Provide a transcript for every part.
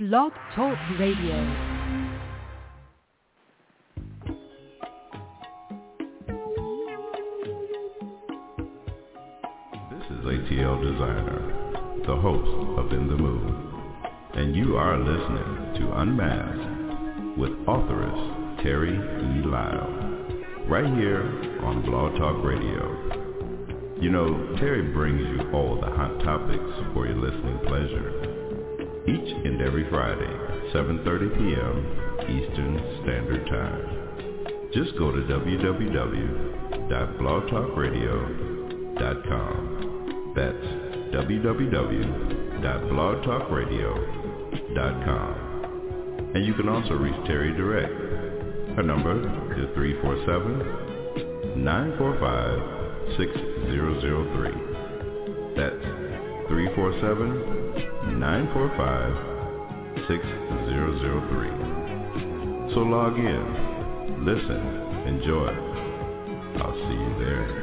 Blog Talk Radio. ATL Designer, the host of In the Mood, and you are listening to Unmasked with authoress Terry E. Lyle, right here on Blog Talk Radio. You know, Terry brings you all the hot topics for your listening pleasure, each and every Friday, 7:30 p.m. Eastern Standard Time. Just go to www.blogtalkradio.com. That's www.blogtalkradio.com. And you can also reach Terry direct. Her number is 347-945-6003. That's 347-945-6003. So log in, listen, enjoy. I'll see you there.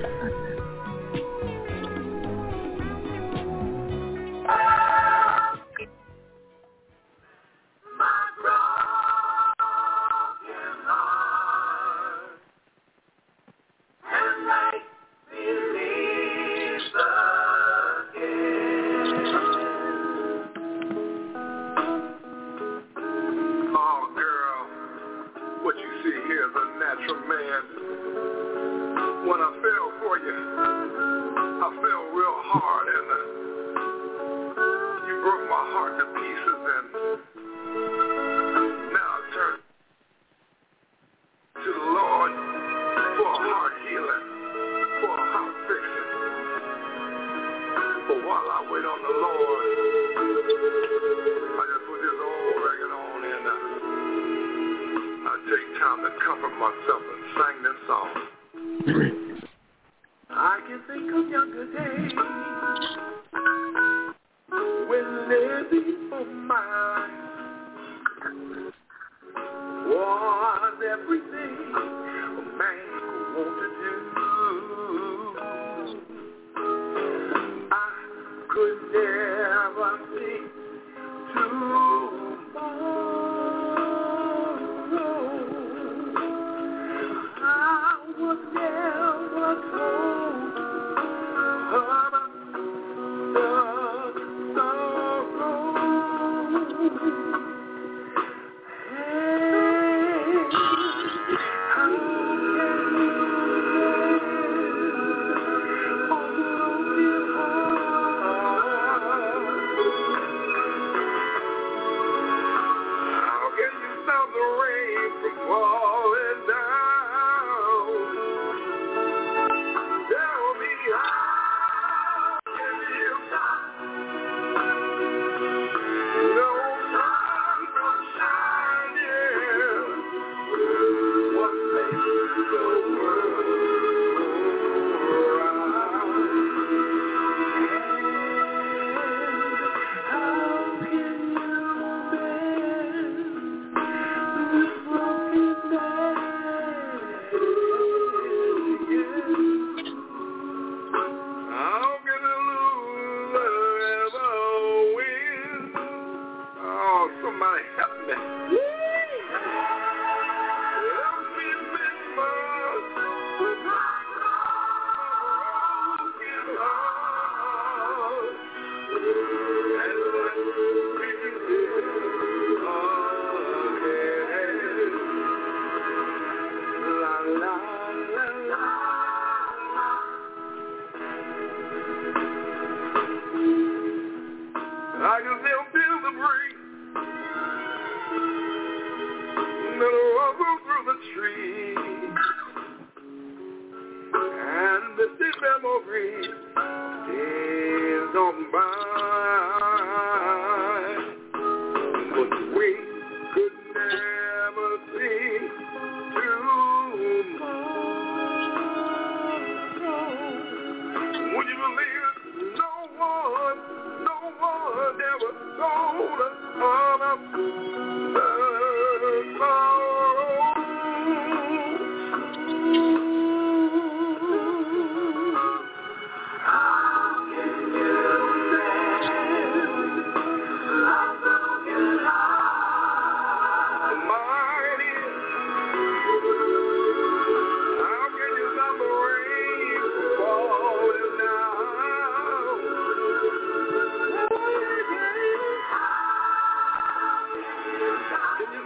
Love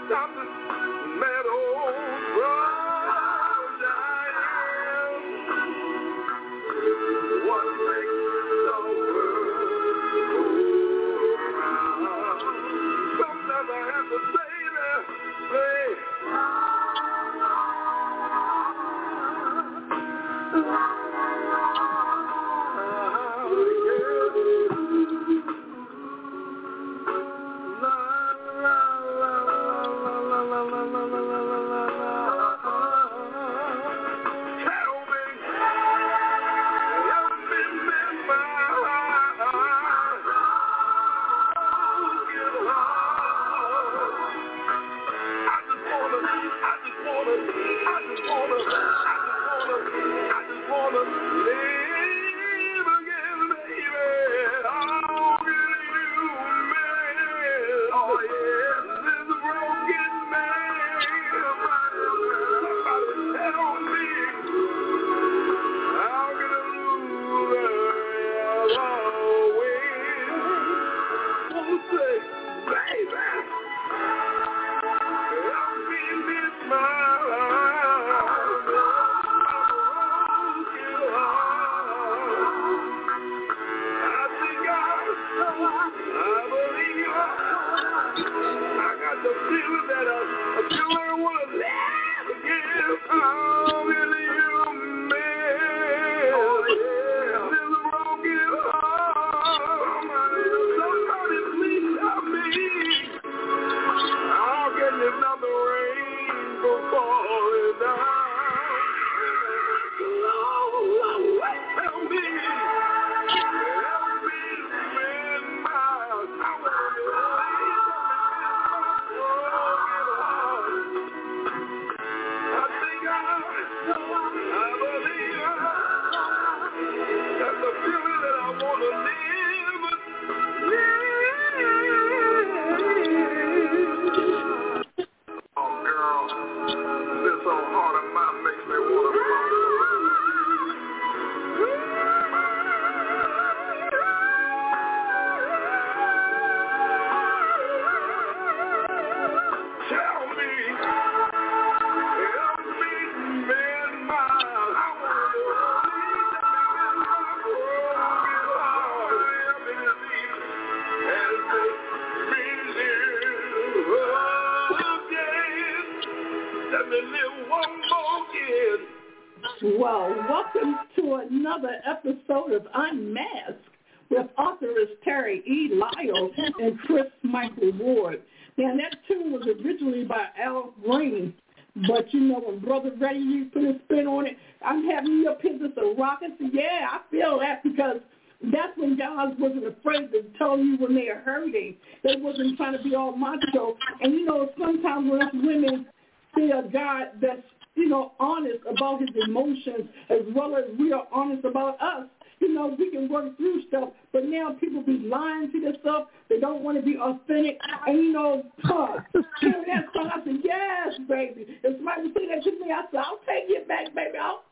Well, welcome to another episode of Unmasked with authoress Terry E. Lyle and Chris Michael Ward. Now, that tune was originally by Al Green, but you know, when Brother Reddy put a spin on it, I'm having you up here just a rocket. So yeah, I feel that because that's when God wasn't afraid to tell you when they are hurting. They wasn't trying to be all macho. And you know, sometimes when us women see a God that's, you know, honest about his emotions as well as we are honest about us, you know, we can work through stuff. But now people be lying to themselves. They don't want to be authentic. And, you know, hearing that song, I said, yes, baby. If somebody would say that to me, I said, I'll take it back, baby. I'll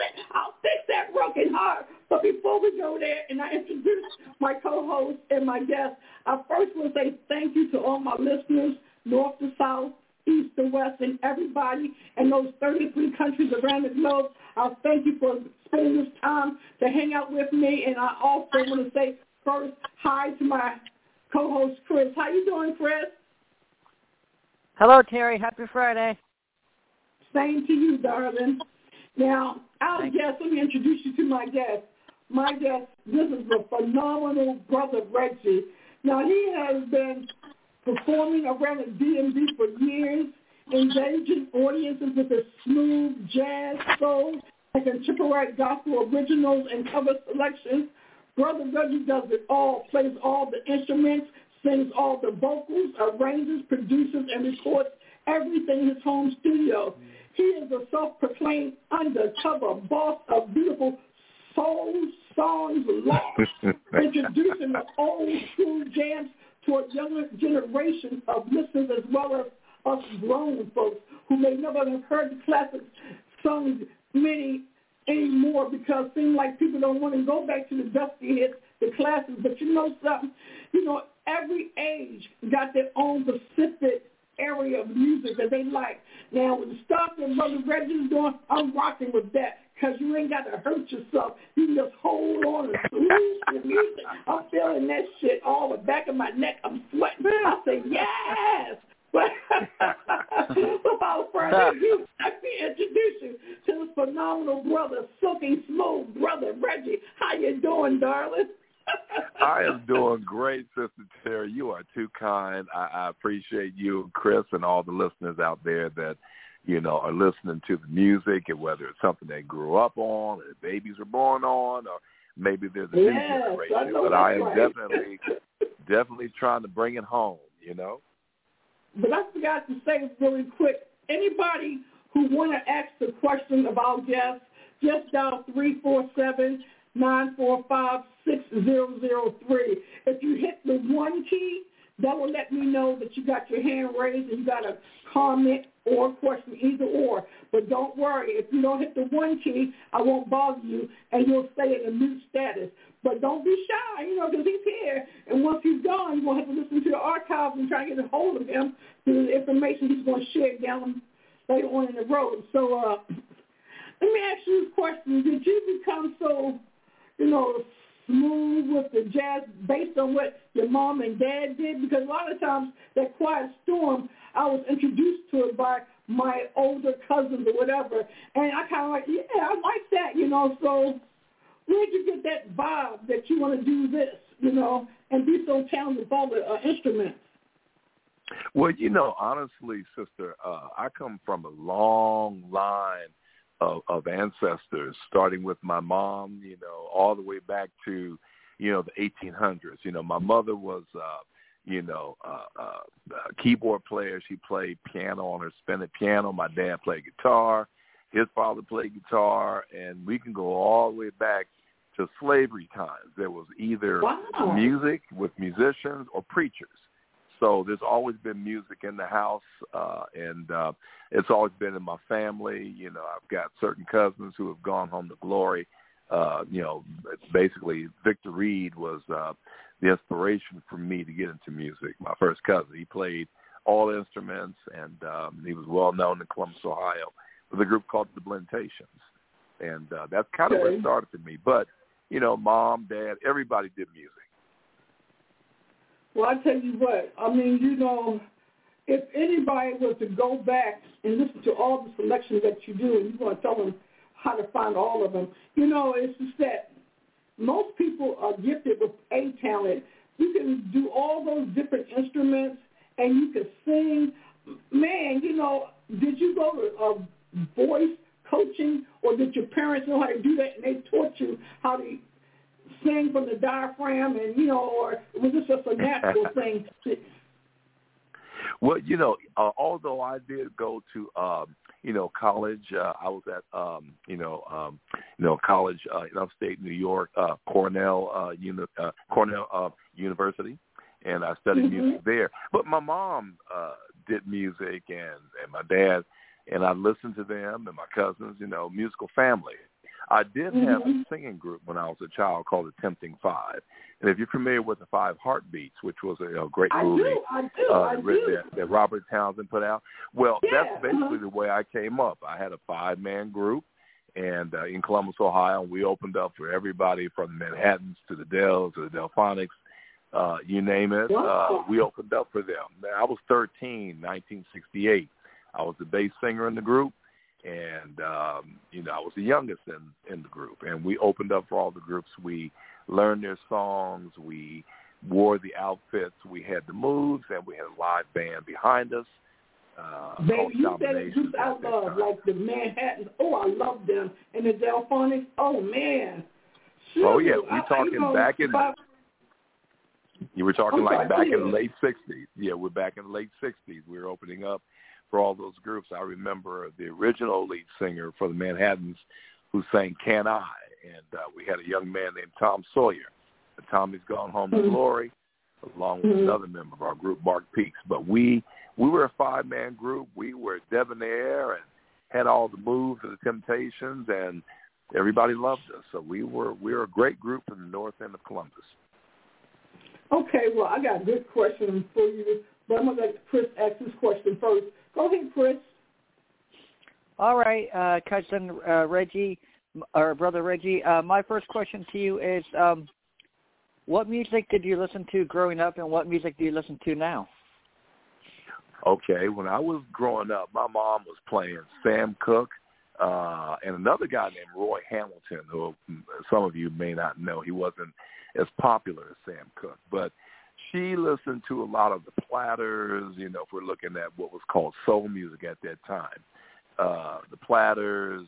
fix that broken heart. But before we go there and I introduce my co-host and my guest, I first want to say thank you to all my listeners, north to south, east to west, and everybody in those 33 countries around the globe. I'll thank you for spending this time to hang out with me. And I also want to say first hi to my co-host, Chris. How you doing, Chris? Hello, Terry. Happy Friday. Same to you, darling. Now, our guest, let me introduce you to my guest. My guest, this is a phenomenal brother, Reggie. Now, he has been performing around the DMV for years, engaging audiences with his smooth jazz, soul, and contemporary gospel originals and cover selections. Brother Reggie does it all, plays all the instruments, sings all the vocals, arranges, produces, and records everything in his home studio. He is a self-proclaimed undercover boss of beautiful soul songs, introducing the old school jams to a younger generation of listeners as well as us grown folks who may never have heard the classic songs many anymore because it seems like people don't want to go back to the dusty hits, the classics. But you know something? You know, every age got their own specific era area of music that they like. Now, with the stuff that Brother Reggie's doing, I'm rocking with that because you ain't got to hurt yourself. You can just hold on and smooth the music. I'm feeling that shit all the back of my neck. I'm sweating. I say, yes. But without further ado, let me introduce you to this phenomenal brother, silky smooth brother Reggie. How you doing, darling? I am doing great, Sister Terry. You are too kind. I appreciate you and Chris and all the listeners out there that, you know, are listening to the music, and whether it's something they grew up on, or babies were born on, or maybe there's a new generation. But I am definitely trying to bring it home, you know. But I forgot to say really quick, anybody who want to ask a question about guests, just dial 347-945-6003. If you hit the 1 key, that will let me know that you got your hand raised and you got a comment or a question, either or. But don't worry, if you don't hit the 1 key, I won't bother you, and you'll stay in a mute status. But don't be shy, you know, because he's here. And once he's gone, you're going to have to listen to the archives and try to get a hold of him through the information he's going to share down later on in the road. So let me ask you this question. Did you become so, you know, smooth with the jazz based on what your mom and dad did? Because a lot of times that Quiet Storm, I was introduced to it by my older cousins or whatever. And I kind of like, yeah, I like that, you know, so where did you get that vibe that you want to do this, you know, and be so talented with all the instruments? Well, you know, honestly, sister, I come from a long line of ancestors, starting with my mom, you know, all the way back to, you know, the 1800s. You know, my mother was, a keyboard player. She played piano on her spinning piano. My dad played guitar. His father played guitar, and we can go all the way back to slavery times. There was either music with musicians or preachers. So there's always been music in the house, and it's always been in my family. You know, I've got certain cousins who have gone home to glory. You know, basically Victor Reed was the inspiration for me to get into music. My first cousin, he played all instruments, and he was well known in Columbus, Ohio, with a group called the Blentations. And that's kind of where it started for me. But, you know, mom, dad, everybody did music. Well, I tell you what, I mean, you know, if anybody was to go back and listen to all the selections that you do, and you want to tell them how to find all of them, you know, it's just that most people are gifted with a talent. You can do all those different instruments, and you can sing. Man, you know, did you go to voice coaching, or did your parents know how to do that, and they taught you how to sing from the diaphragm, and, you know, or was this just a natural thing? Well, you know, although I did go to, you know, college, I was at, college in upstate New York, Cornell University, and I studied music there. But my mom did music, and my dad, and I listened to them and my cousins, you know, musical family. I did have a singing group when I was a child called the Tempting Five. And if you're familiar with the Five Heartbeats, which was a great movie that Robert Townsend put out, well, that's basically the way I came up. I had a 5-man group, and in Columbus, Ohio, we opened up for everybody from the Manhattans to the Dells to the Delphonics, you name it. We opened up for them. I was 13, 1968. I was the bass singer in the group. And, you know, I was the youngest in the group. And we opened up for all the groups. We learned their songs. We wore the outfits. We had the moves, and we had a live band behind us. Baby, you said it just out loud, like the Manhattans. Oh, I love them. And the Delphonics. Oh, man. Shoot. Oh, yeah. We're talking back in... You were talking back in the late 60s. Yeah, we're back in the late 60s. We were opening up for all those groups. I remember the original lead singer for the Manhattans who sang Can I? And we had a young man named Tom Sawyer. Tommy's gone home to glory, along with another member of our group, Mark Peaks. But we were a 5-man group. We were debonair and had all the moves of the Temptations, and everybody loved us. So we were a great group in the north end of Columbus. Okay, well, I got a good question for you. But I'm going to let Chris ask this question first. Go ahead, Chris. All right, cousin Reggie, or brother Reggie, my first question to you is, what music did you listen to growing up, and what music do you listen to now? Okay, when I was growing up, my mom was playing Sam Cooke and another guy named Roy Hamilton, who some of you may not know. He wasn't as popular as Sam Cooke, but she listened to a lot of the Platters, you know, if we're looking at what was called soul music at that time. The Platters,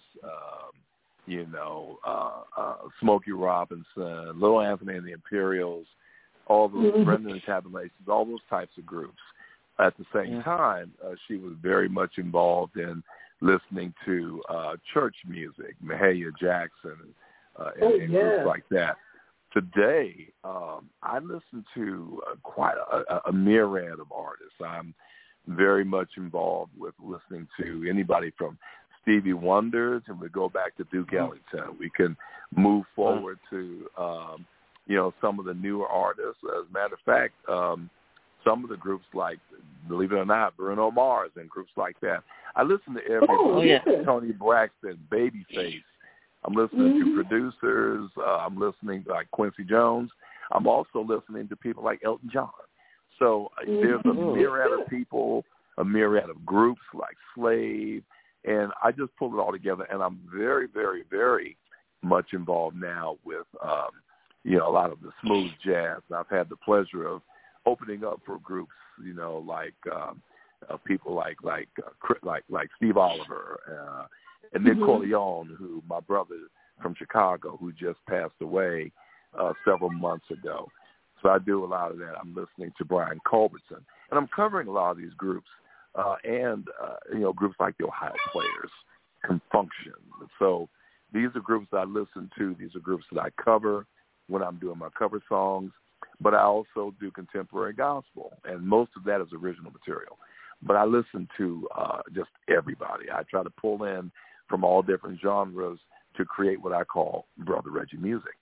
Smokey Robinson, Little Anthony and the Imperials, all those Brendan and Tabulations, all those types of groups. At the same time, she was very much involved in listening to church music, Mahalia Jackson, and groups like that. Today, I listen to quite a myriad of artists. I'm very much involved with listening to anybody from Stevie Wonder, and we go back to Duke Ellington. We can move forward to, some of the newer artists. As a matter of fact, some of the groups like, believe it or not, Bruno Mars and groups like that. I listen to everybody. Tony Braxton, Babyface. I'm listening to producers. I'm listening to like Quincy Jones. I'm also listening to people like Elton John. So there's a myriad of people, a myriad of groups like Slave, and I just pulled it all together. And I'm very, very, very much involved now with, a lot of the smooth jazz. And I've had the pleasure of opening up for groups, like people like Steve Oliver and Nick Corleone, who my brother from Chicago, who just passed away several months ago. So I do a lot of that. I'm listening to Brian Culbertson, and I'm covering a lot of these groups, and groups like the Ohio Players, Confunction. So these are groups that I listen to. These are groups that I cover when I'm doing my cover songs. But I also do contemporary gospel, and most of that is original material. But I listen to just everybody. I try to pull in from all different genres to create what I call Brother Reggie music.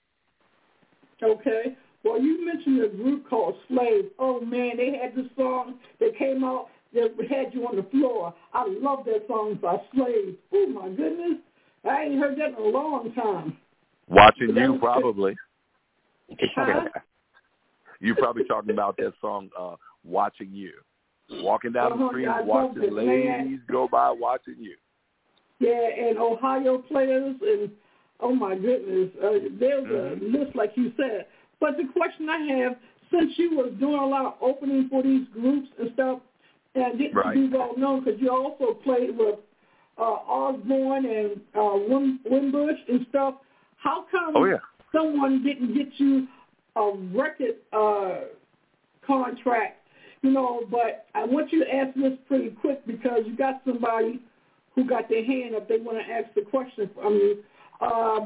Okay. Well, you mentioned a group called Slave. Oh, man, they had this song that came out that had you on the floor. I love that song by Slave. Oh, my goodness. I ain't heard that in a long time. Watching You, probably. You're probably talking about that song, Watching You. Walking down the street, watching ladies go by, watching you. Yeah, and Ohio Players, and oh my goodness, there's a list like you said. But the question I have, since you were doing a lot of opening for these groups and stuff, and didn't be well known, because you also played with Osborne and Wimbush and stuff, how come someone didn't get you a record contract? But I want you to answer this pretty quick, because you got somebody who got their hand up. They want to ask the question from you. How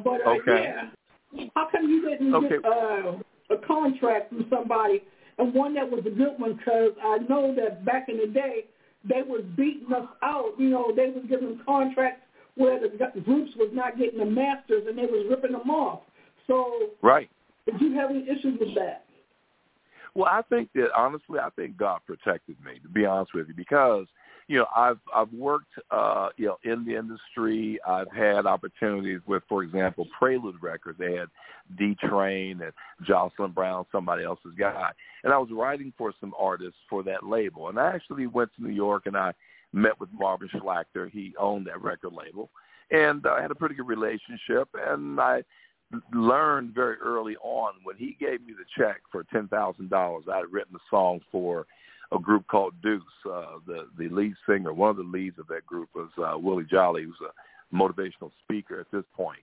come you didn't get a contract from somebody, and one that was a good one? Because I know that back in the day, they was beating us out. They was giving contracts where the groups was not getting the masters, and they was ripping them off. So did you have any issues with that? Well, I think that, honestly, God protected me, to be honest with you, because, I've worked, in the industry. I've had opportunities with, for example, Prelude Records. They had D-Train and Jocelyn Brown, somebody else's guy. And I was writing for some artists for that label. And I actually went to New York, and I met with Marvin Schlachter. He owned that record label. And I had a pretty good relationship, and I learned very early on when he gave me the check for $10,000. I had written a song for a group called Deuce. The lead singer, one of the leads of that group was Willie Jolly, who's a motivational speaker at this point.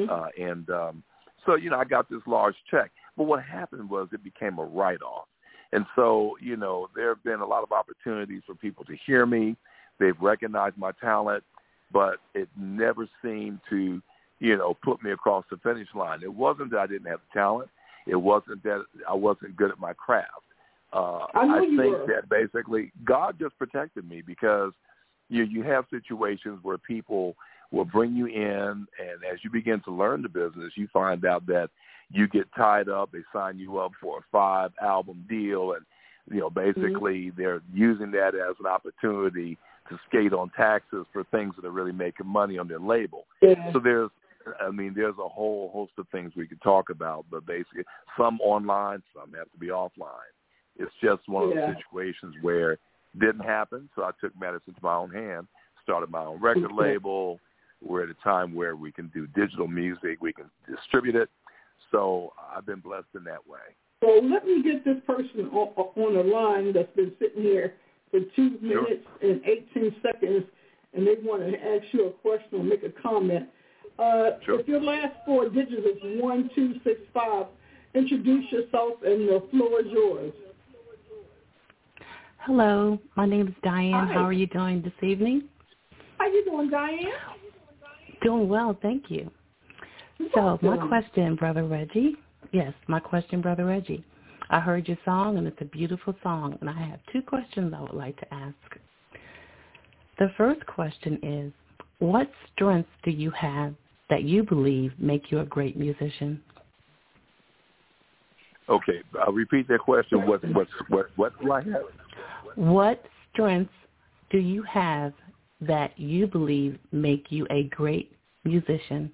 So, I got this large check. But what happened was it became a write-off. And so, there have been a lot of opportunities for people to hear me. They've recognized my talent, but it never seemed to put me across the finish line. It wasn't that I didn't have the talent. It wasn't that I wasn't good at my craft. I think that basically God just protected me, because you have situations where people will bring you in, and as you begin to learn the business, you find out that you get tied up. They sign you up for a 5-album deal, and Basically they're using that as an opportunity to skate on taxes for things that are really making money on their label. Yeah. So there's a whole host of things we could talk about, but basically some online, some have to be offline. It's just one of those situations where it didn't happen, so I took matters into my own hand, started my own record label. We're at a time where we can do digital music, we can distribute it. So I've been blessed in that way. So let me get this person on the line that's been sitting here for 2 minutes and 18 seconds, and they want to ask you a question or make a comment. If your last 4 digits is 1265, introduce yourself and the floor is yours. Hello, my name is Diane. Hi. How are you doing this evening? How you doing, Diane? Doing well, thank you. So my question, Brother Reggie. Yes, my question, Brother Reggie. I heard your song, and it's a beautiful song, and I have 2 questions I would like to ask. The first question is, what strengths do you have that you believe make you a great musician? Okay, I'll repeat that question. What do I have? What strengths do you have that you believe make you a great musician?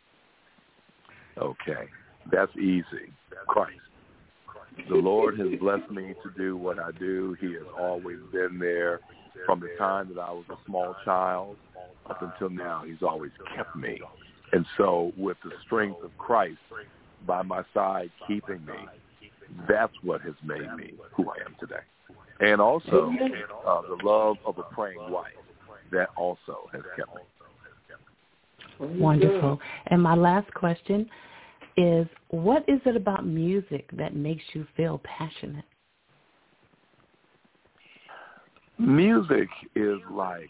Okay, that's easy. Christ. The Lord has blessed me to do what I do. He has always been there from the time that I was a small child up until now. He's always kept me. And so with the strength of Christ by my side keeping me, that's what has made me who I am today. And also the love of a praying wife, that also has kept me. Wonderful. And my last question is, what is it about music that makes you feel passionate? Music is like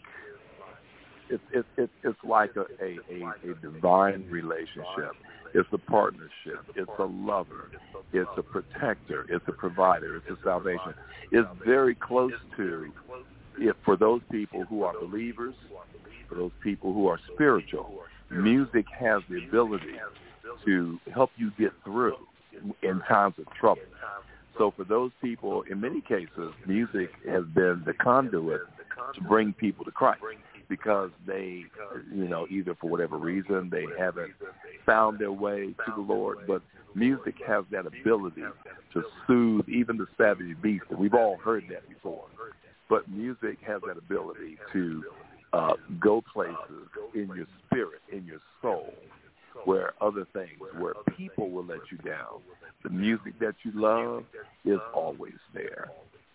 it's like a divine relationship. It's a partnership. It's a lover. It's a protector. It's a provider. It's a salvation. It's very close to, for those people who are believers, for those people who are spiritual, music has the ability to help you get through in times of trouble. So for those people, in many cases, music has been the conduit to bring people to Christ because they, either for whatever reason, they haven't found their way to the Lord. But music has that ability to soothe even the savage beast. And we've all heard that before. But music has that ability to go places in your spirit, in your soul, where other things, where people will let you down. The music that you love is always there.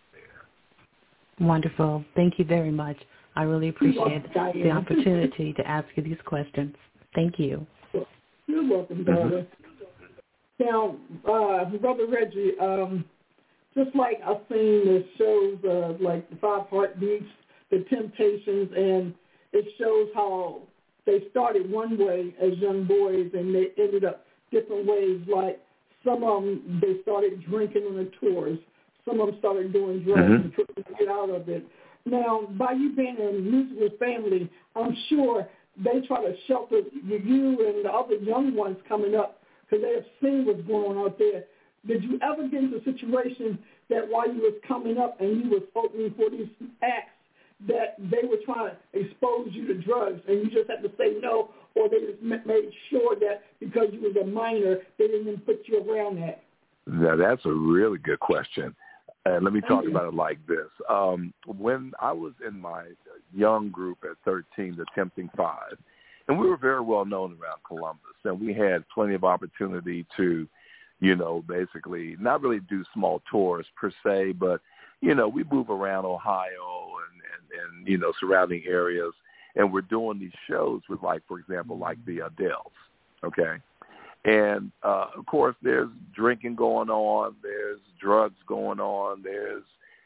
Wonderful. Thank you very much. I really appreciate the opportunity to ask you these questions. Thank you. You're welcome, daughter. Now, Brother Reggie, just like I've seen the shows like the 5 Heartbeats, the Temptations, and it shows how they started one way as young boys and they ended up different ways. Like some of them, they started drinking on the tours. Some of them started doing drugs and trying to get out of it. Now, by you being in a musical family, I'm sure they try to shelter you and the other young ones coming up because they have seen what's going on out there. Did you ever get into a situation that while you was coming up and you was opening for these acts, that they were trying to expose you to drugs and you just had to say no, or they just made sure that because you was a minor, they didn't even put you around that? Now, that's a really good question. And let me talk about it like this. When I was in my young group at 13, the Tempting Five, and we were very well known around Columbus, and we had plenty of opportunity to, basically not really do small tours per se, but, we move around Ohio and surrounding areas, and we're doing these shows with, like, for example, like the Adeles, okay? And, of course, there's drinking going on. There's drugs going on. There's,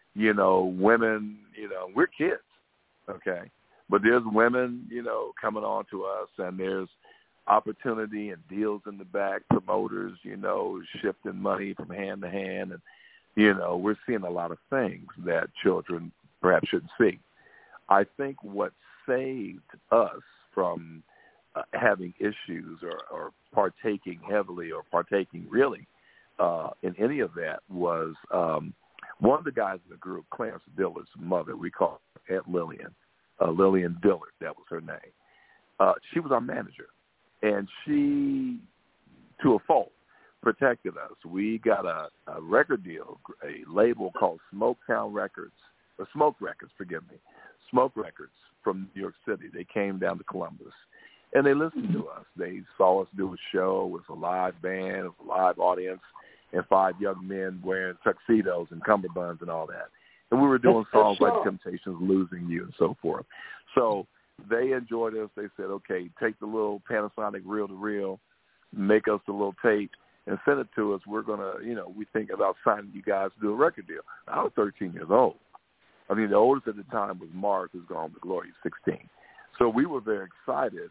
women, we're kids, okay? But there's women, coming on to us, and there's opportunity and deals in the back, promoters, shifting money from hand to hand. And, we're seeing a lot of things that children perhaps shouldn't see. I think what saved us from having issues or partaking heavily or partaking really in any of that was One of the guys in the group, Clarence Dillard's mother, we call her Aunt Lillian, Lillian Dillard, that was her name. She was our manager, and she, to a fault, protected us. We got a record deal, a label called Smoke Records from New York City. They came down to Columbus, and they listened to us. They saw us do a show with a live band, a live audience, and 5 young men wearing tuxedos and cummerbunds and all that. And we were doing songs like Temptations, Losing You, and so forth. So they enjoyed us. They said, okay, take the little Panasonic reel-to-reel, make us a little tape, and send it to us. We're going to, we think about signing you guys to do a record deal. I was 13 years old. I mean, the oldest at the time was Mark, who's gone to glory, 16. So we were very excited,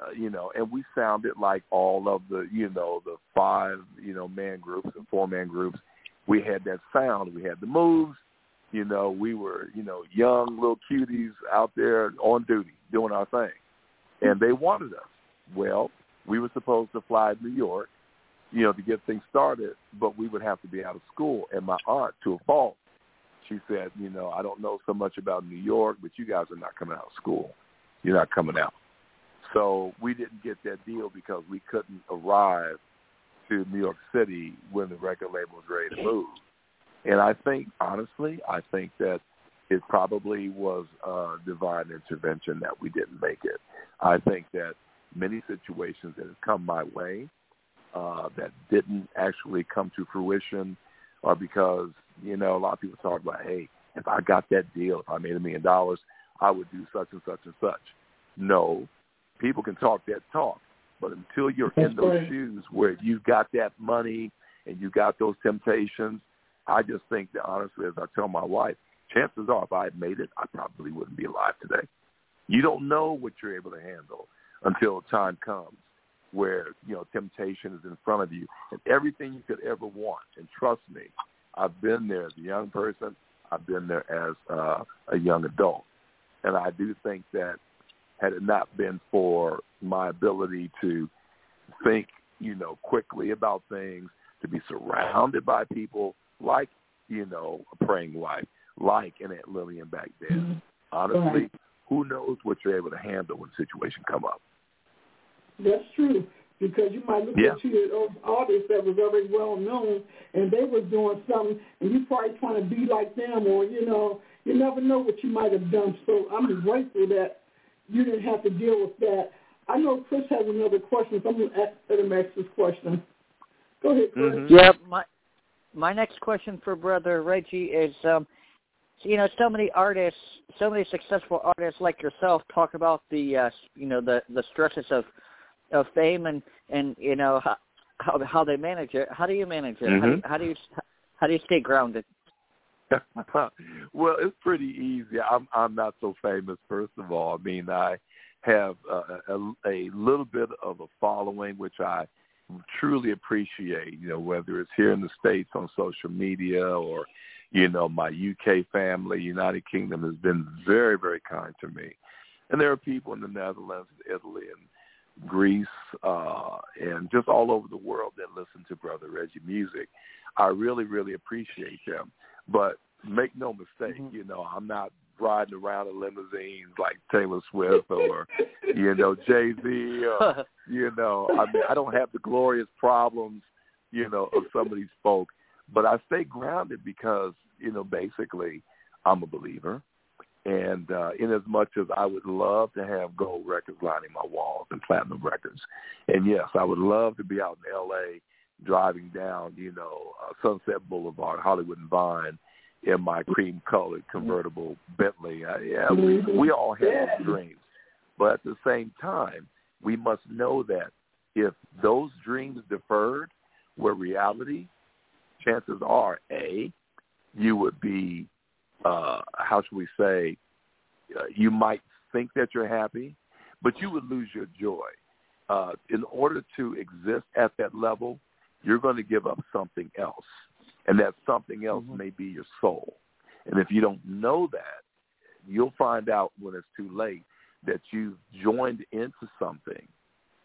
and we sounded like all of the, the 5, man groups and 4-man groups. We had that sound. We had the moves. We were, young little cuties out there on duty doing our thing. And they wanted us. Well, we were supposed to fly to New York, to get things started, but we would have to be out of school. And my aunt, to a fault, she said, I don't know so much about New York, but you guys are not coming out of school. You're not coming out. So we didn't get that deal because we couldn't arrive to New York City when the record label was ready to move. And I think, honestly, that it probably was divine intervention that we didn't make it. I think that many situations that have come my way that didn't actually come to fruition are because, a lot of people talk about, hey, if I got that deal, if I made $1 million, I would do such and such and such. No, people can talk that talk, but until you're in those shoes where you got that money and you got those temptations, I just think that, honestly, as I tell my wife, chances are if I had made it, I probably wouldn't be alive today. You don't know what you're able to handle until time comes where, temptation is in front of you and everything you could ever want. And trust me, I've been there as a young person. I've been there as a young adult. And I do think that had it not been for my ability to think, quickly about things, to be surrounded by people like, a praying wife, like an Aunt Lillian back then. Honestly, who knows what you're able to handle when situations come up. That's true, because you might look at those artists that was already well known, and they were doing something, and you probably trying to be like them, or, you never know what you might have done. So I'm grateful that you didn't have to deal with that. I know Chris has another question, so I'm going to let him ask this question. Go ahead, Chris. Yeah, my next question for Brother Reggie is, so many artists, so many successful artists like yourself talk about the, the stresses of fame and how they manage it. How do you manage it? Mm-hmm. How do you stay grounded? Well, it's pretty easy. I'm not so famous, first of all. I mean, I have a little bit of a following, which I truly appreciate, whether it's here in the States on social media or, my UK family, United Kingdom has been very, very kind to me. And there are people in the Netherlands, Italy, and Greece, and just all over the world that listen to Brother Reggie music. I really, really appreciate them. But make no mistake, I'm not riding around in limousines like Taylor Swift or, Jay-Z or, I don't have the glorious problems, of some of these folk. But I stay grounded because, basically I'm a believer. And in as much as I would love to have gold records lining my walls and platinum records, and yes, I would love to be out in L.A. driving down, Sunset Boulevard, Hollywood and Vine, in my cream-colored convertible Bentley. We all have those dreams. But at the same time, we must know that if those dreams deferred were reality, chances are, A, you would be, how should we say, you might think that you're happy, but you would lose your joy. In order to exist at that level, you're going to give up something else. And that something else may be your soul. And if you don't know that, you'll find out when it's too late that you've joined into something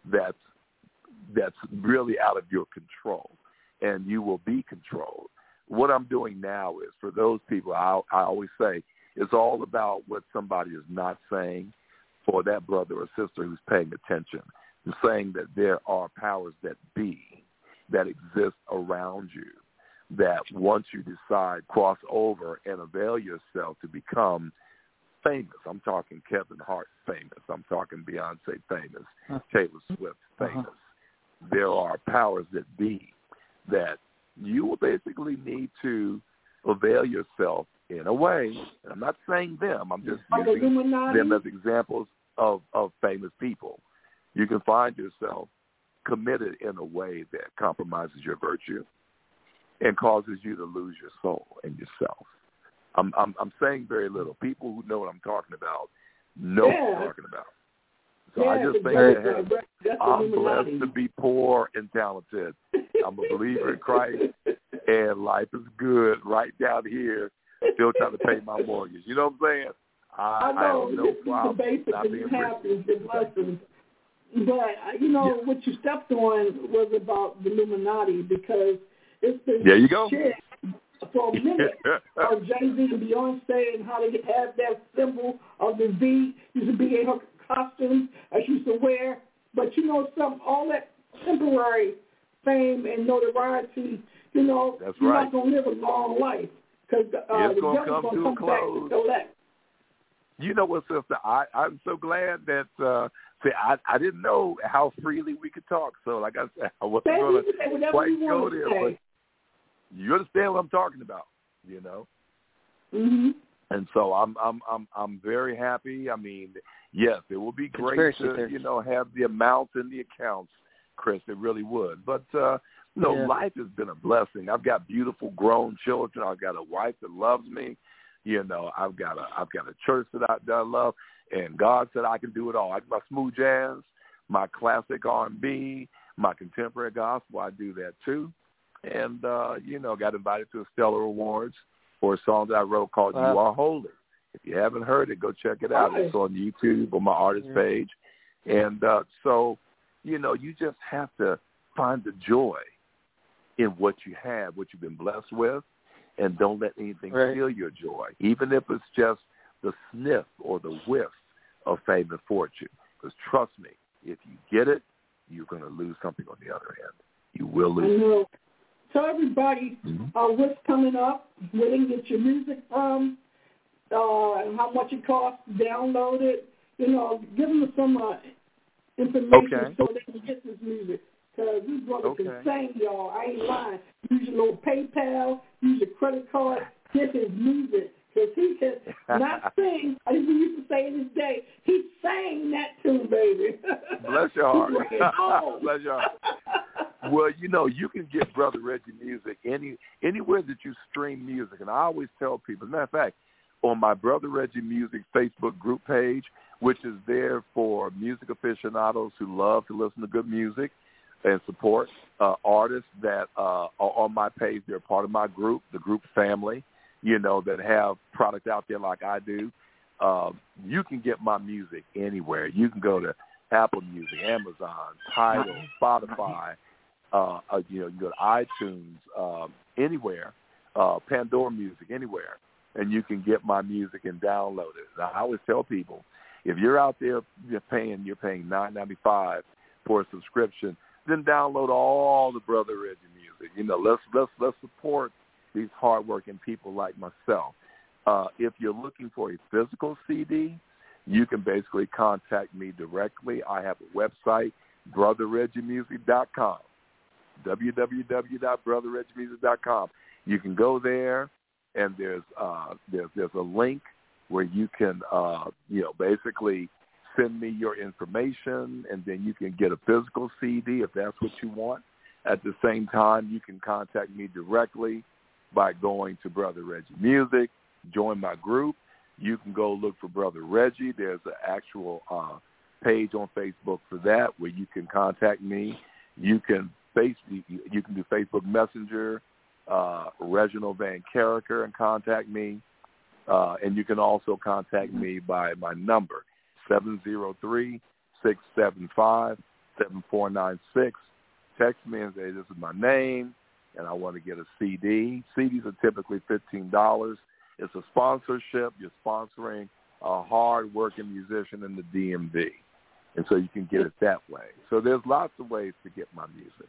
that's really out of your control, and you will be controlled. what I'm doing now is, for those people, I always say, it's all about what somebody is not saying for that brother or sister who's paying attention. I'm saying that there are powers that be that exist around you that once you decide, cross over and avail yourself to become famous. I'm talking Kevin Hart famous. I'm talking Beyonce famous, Taylor Swift famous. There are powers that be that you will basically need to avail yourself in a way. And I'm not saying them. I'm just using them as examples of famous people. You can find yourself committed in a way that compromises your virtue and causes you to lose your soul and yourself. I'm saying very little. People who know what I'm talking about know what I'm talking about. So I just think that, hey, I'm blessed to be poor and talented. I'm a believer in Christ, and life is good right down here, still trying to pay my mortgage. You know what I'm saying? I know. have no problem the basic not that being you have rich. is the blessings. But, what you stepped on was about the Illuminati, because it's been There you go. shit for a minute of Jay-Z and Beyonce and how they have that symbol of the V used to be in her costumes as she used to wear. But all that temporary fame and notoriety, That's you're right. not going to live a long life, because the devil's going to come back to collect. You know what, sister? I'm so glad that I didn't know how freely we could talk. So, like I said, I wasn't going to quite go there. But you understand what I'm talking about, Mm-hmm. And so I'm very happy. I mean, yes, it would be great to have the amounts in the accounts, Chris. It really would. But life has been a blessing. I've got beautiful grown children. I've got a wife that loves me. I've got a church that I love, and God said I can do it all. I do my smooth jazz, my classic R&B, my contemporary gospel. I do that too, and got invited to the Stellar Awards for a song that I wrote called "You Are Holy." If you haven't heard it, go check it out. It's on YouTube on my artist page, and so you just have to find the joy in what you have, what you've been blessed with. And don't let anything steal your joy, even if it's just the sniff or the whiff of fame and fortune. Because trust me, if you get it, you're going to lose something on the other end. You will lose. I know. Tell everybody what's coming up, where they can get your music from, and how much it costs to download it. Give them some information so they can get this music. Because this brother can sing, y'all. I ain't lying. Use your little PayPal, use your credit card, get his music. Because he can not sing, as we used to say in his day, he sang that tune, baby. Bless your heart. Bless your heart. Well, you can get Brother Reggie music anywhere that you stream music. And I always tell people, as a matter of fact, on my Brother Reggie Music Facebook group page, which is there for music aficionados who love to listen to good music and support artists that are on my page. They're part of my group, the group family, that have product out there like I do. You can get my music anywhere. You can go to Apple Music, Amazon, Tidal, Spotify. You can go to iTunes, anywhere, Pandora Music, anywhere, and you can get my music and download it. Now, I always tell people, if you're out there, you're paying $9.95 for a subscription, then download all the Brother Reggie music. Let's support these hardworking people like myself. If you're looking for a physical CD, you can basically contact me directly. I have a website, brotherreggiemusic.com, www.brotherreggiemusic.com. You can go there, and there's a link where you can basically send me your information, and then you can get a physical CD if that's what you want. At the same time, you can contact me directly by going to Brother Reggie Music, join my group. You can go look for Brother Reggie. There's an actual page on Facebook for that where you can contact me. You can do Facebook Messenger, Reginald Van Carricker, and contact me. And you can also contact me by my number, 703-675-7496. Text me and say, this is my name. and I want to get a CD. CDs are typically $15. It's a sponsorship. You're sponsoring a hard-working musician in the DMV, and so you can get it that way. So there's lots of ways to get my music.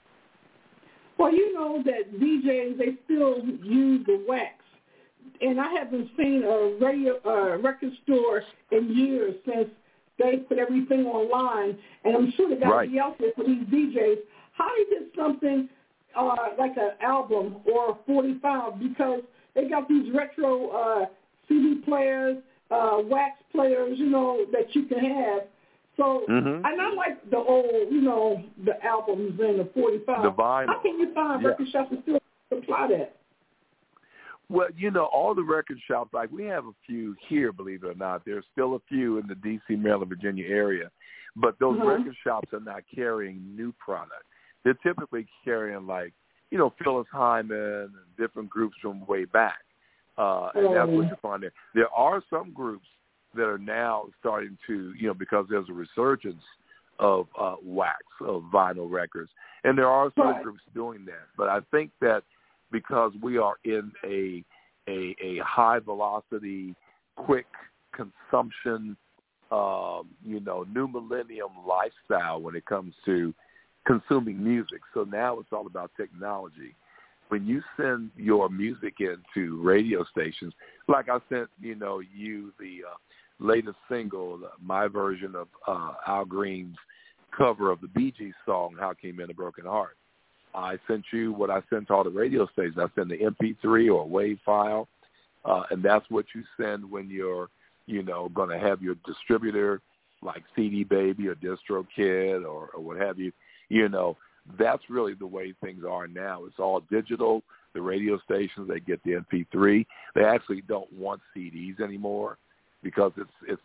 Well, you know that DJs, they still use the wax. And I haven't seen a record store in years since they put everything online. And I'm sure they got to be out there for these DJs. How do you get something like an album or a 45? Because they got these retro CD players, wax players, you know, that you can have. So, and I like the old, you know, the albums and the 45. The vinyl. How can you find record shops that still supply that? Well, you know, all the record shops, like we have a few here, believe it or not. There's still a few in the D.C., Maryland, Virginia area. But those record shops are not carrying new product. They're typically carrying, like, you know, Phyllis Hyman and different groups from way back. And that's what you find there. There are some groups that are now starting to, you know, because there's a resurgence of wax, of vinyl records. And there are some groups doing that. But I think that because we are in a high-velocity, quick consumption, you know, new millennium lifestyle when it comes to consuming music. So now it's all about technology. When you send your music into radio stations, like I sent, you know, you the latest single, my version of Al Green's cover of the Bee Gees song, How Came in a Broken Heart. I sent you what I sent to all the radio stations. I send the MP3 or a WAV file, and that's what you send when you're, you know, going to have your distributor like CD Baby or DistroKid or what have you. You know, that's really the way things are now. It's all digital. The radio stations, they get the MP3. They actually don't want CDs anymore because it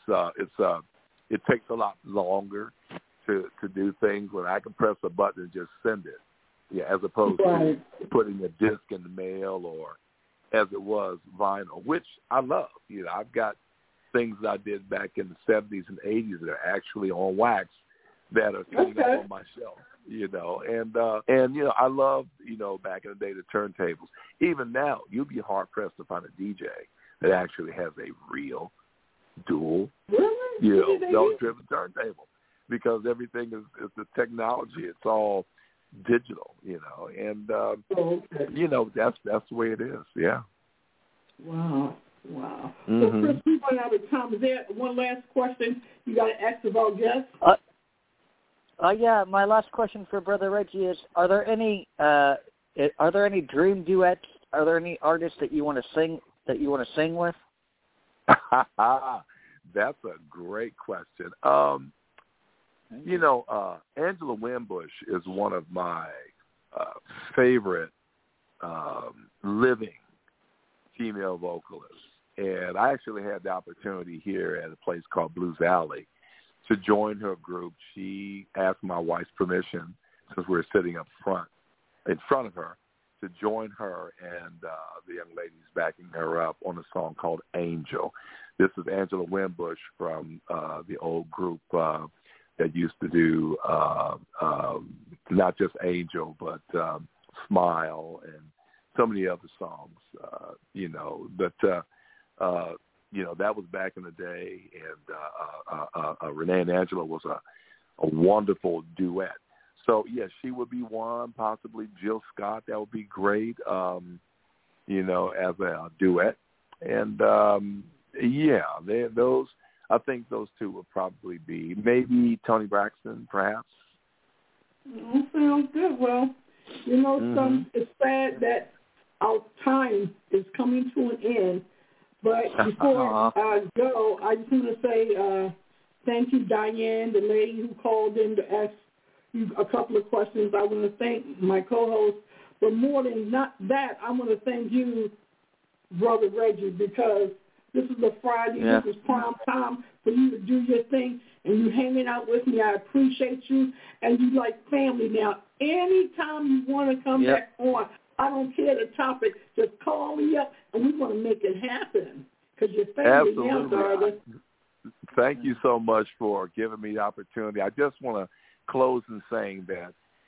takes a lot longer to do things when I can press a button and just send it. Yeah, as opposed to putting a disc in the mail or as it was vinyl, which I love. You know, I've got things that I did back in the 70s and 80s that are actually on wax that are sitting up on my shelf. You know, and you know, I love, you know, back in the day, the turntables. Even now, you'd be hard pressed to find a DJ that actually has a real dual, you know, belt-driven turntable because everything is the technology. It's all digital, you know, and you know, that's the way it is. Yeah. Wow. So, Chris, we run out of time. Is there one last question you got to ask of our guests? Yeah, my last question for Brother Reggie is: Are there any dream duets? Are there any artists that you want to sing with? That's a great question. You know, Angela Winbush is one of my favorite living female vocalists, and I actually had the opportunity here at a place called Blues Alley to join her group. She asked my wife's permission, since we were sitting up front, in front of her, to join her and the young ladies backing her up on a song called Angel. This is Angela Winbush from the old group that used to do not just Angel, but Smile and so many other songs, you know, but you know, that was back in the day, and Renee and Angela was a wonderful duet. So, yes, she would be one, possibly Jill Scott. That would be great, you know, as a duet. And, yeah, I think those two would probably be. Maybe Toni Braxton, perhaps. Sounds good. Well, you know, it's sad that our time is coming to an end. But before I go, I just want to say thank you, Diane, the lady who called in to ask you a couple of questions. I want to thank my co-host. But more than that, I want to thank you, Brother Reggie, because this is a Friday. Yeah. This is prime time for you to do your thing, and you hanging out with me. I appreciate you, and you like family now. Anytime you want to come back on, I don't care the topic. Just call me up, and we're going to make it happen because you're family now, darling. Thank you so much for giving me the opportunity. I just want to close in saying that,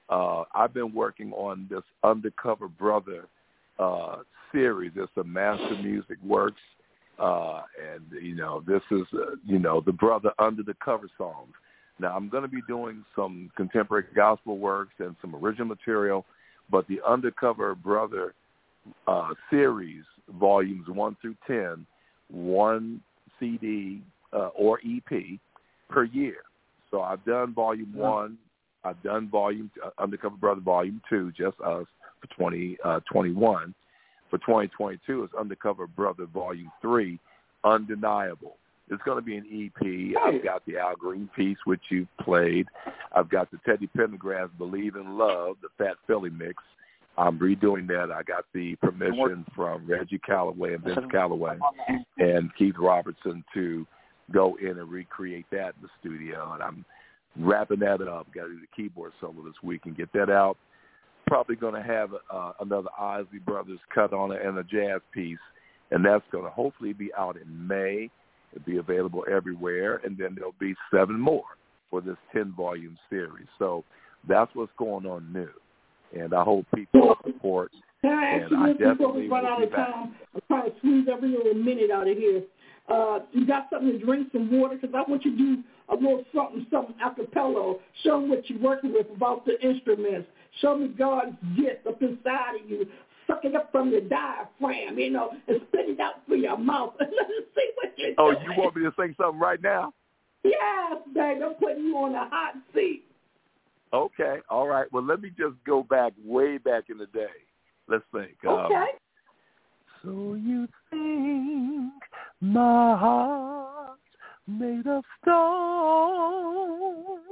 I've been working on this Undercover Brother series. It's a Master Music Works, and this is the Brother Under the Cover songs. Now I'm going to be doing some contemporary gospel works and some original material, but the Undercover Brother series, volumes 1 through 10, one CD or EP per year. So I've done volume 1. I've done Undercover Brother volume 2, just us, for 2021. For 2022, it's Undercover Brother volume 3, Undeniable. It's going to be an EP. I've got the Al Green piece, which you played. I've got the Teddy Pendergrass Believe in Love, the Fat Philly mix. I'm redoing that. I got the permission from Reggie Calloway and Vince Calloway and Keith Robertson to go in and recreate that in the studio. And I'm wrapping that up. Got to do the keyboard solo this week and get that out. Probably going to have another Isley Brothers cut on it and a jazz piece. And that's going to hopefully be out in May. It'll be available everywhere. And then there'll be 7 more for this 10-volume series. So that's what's going on new. And I hope people support. Can I ask you this before we run out of time? I'm trying to squeeze every little minute out of here. You got something to drink, some water? Because I want you to do a little something a cappella. Show them what you're working with about the instruments. Show me God's gift up inside of you. Suck it up from your diaphragm, and spit it out through your mouth. Let us see what you're doing. Oh, you want me to sing something right now? Yes, baby. I'm putting you on a hot seat. Okay, all right. Well, let me just go back, way back in the day. Let's think. Okay. So you think my heart's made of stone,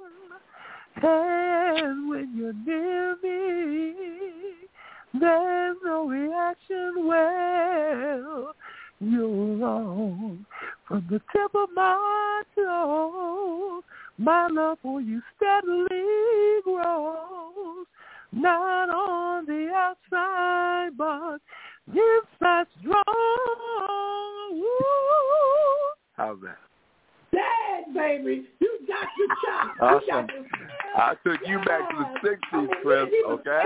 and when you're near me, there's no reaction. Well, you're wrong. From the tip of my toe, my love for you steadily grows, not on the outside, but inside strong. Woo. How's that? Dad, baby, you got your chop. Awesome. I took you back to the 60s, Chris, okay?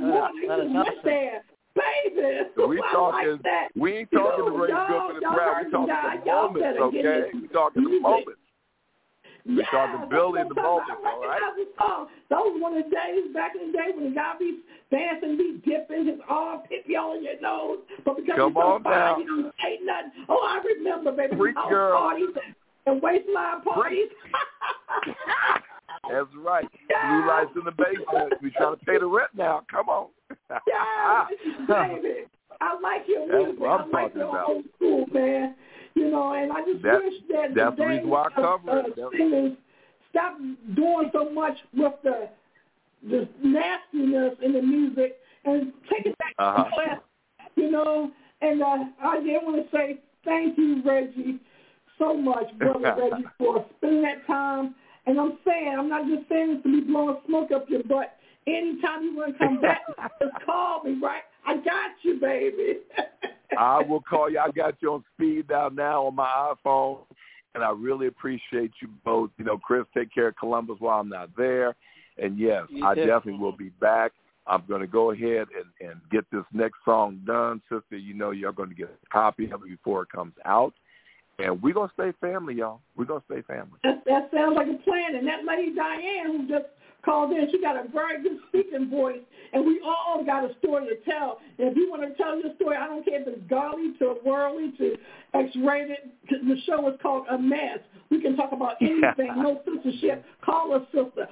Baby, we ain't talking the Ray Goodman and Brad. We talking the moments, okay? We talking the moments. We're talking Billy in the moment, all right? Those one of the days back in the day when the guy be dancing, be dipping his arm, pip you on your nose, but because come he's so on fine, you don't say nothing. Oh, I remember, baby, Freak house girl. parties and waistline parties. That's right. Yeah. Blue lights in the basement. We trying to pay the rent now. Come on. Yeah, baby. I like your music. I like your old school, man. And I just wish that that's the reason why I cover it. Singers stop doing so much with the nastiness in the music and take it back to class, And I did want to say thank you, Reggie, so much, Brother Reggie, for spending that time. And I'm not just saying this to be blowing smoke up your butt. Anytime you want to come back, just call me, right? I got you, baby. I will call you. I got you on speed dial now on my iPhone, and I really appreciate you both. Chris, take care of Columbus while I'm not there. And, yes, I definitely will be back. I'm going to go ahead and get this next song done. Sister, you're going to get a copy of it before it comes out. And we're going to stay family, y'all. We're going to stay family. That sounds like a plan. And that lady Diane who just called in, she got a very good speaking voice. And we all got a story to tell. And if you want to tell your story, I don't care if it's godly to worldly to X-rated. The show is called Unmasked. We can talk about anything, no censorship. Call us, sister,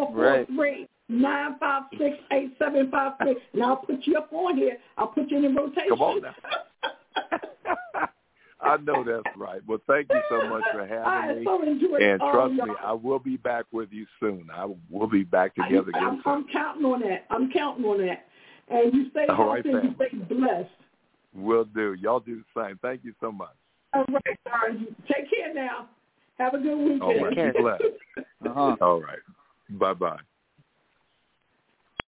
443-956-8756. And I'll put you up on here. I'll put you in rotation. Come on now. I know that's right. Well, thank you so much for having me. And trust me, I will be back with you soon. We'll be back together again soon. I'm counting on that. And you stay healthy and you stay blessed. Will do. Y'all do the same. Thank you so much. All right. Take care now. Have a good weekend. All right. Be blessed. All right. Bye-bye.